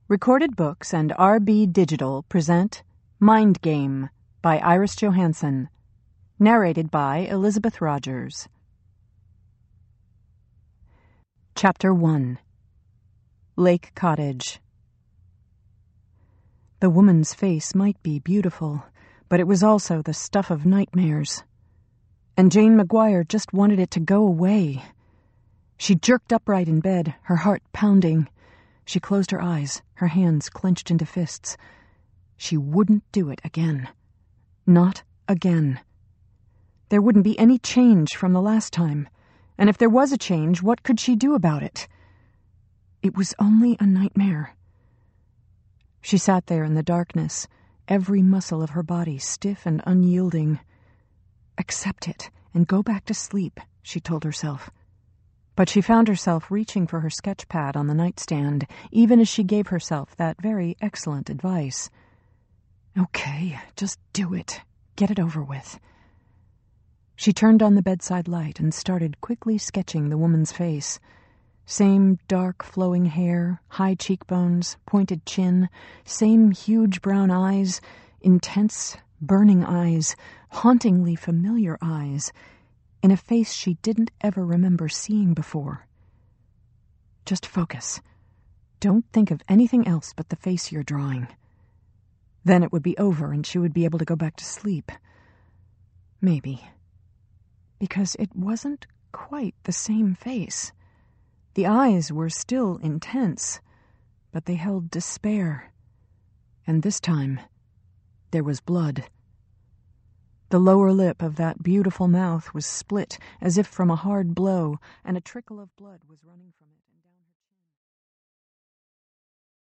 Recorded Books and RB Digital present Mind Game by Iris Johansen. Narrated by Elizabeth Rogers. Chapter 1. Lake Cottage. The woman's face might be beautiful, but it was also the stuff of nightmares. And Jane McGuire just wanted it to go away. She jerked upright in bed, her heart pounding. She closed her eyes, her hands clenched into fists. She wouldn't do it again. Not again. There wouldn't be any change from the last time, and if there was a change, what could she do about it? It was only a nightmare. She sat there in the darkness, every muscle of her body stiff and unyielding. Accept it and go back to sleep, she told herself. But she found herself reaching for her sketch pad on the nightstand, even as she gave herself that very excellent advice. Okay, just do it. Get it over with. She turned on the bedside light and started quickly sketching the woman's face. Same dark flowing hair, high cheekbones, pointed chin, same huge brown eyes, intense, burning eyes, hauntingly familiar eyes, in a face she didn't ever remember seeing before. Just focus. Don't think of anything else but the face you're drawing. Then it would be over and she would be able to go back to sleep. Maybe. Because it wasn't quite the same face. The eyes were still intense, but they held despair. And this time, there was blood. The lower lip of that beautiful mouth was split as if from a hard blow, and a trickle of blood was running from it.